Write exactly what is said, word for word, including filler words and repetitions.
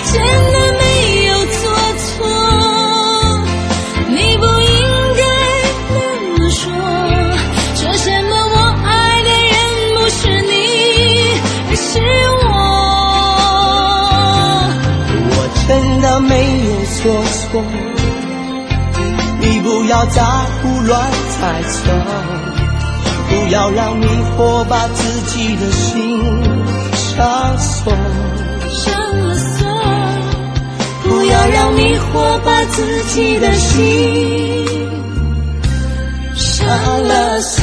真的没有做错，你不应该那么说，说什么我爱的人不是你，而是我。 我真的没有做错，你不要再胡乱猜测，不要让迷惑把自己的心上锁， 上了锁，不要让迷惑把自己的心上了锁。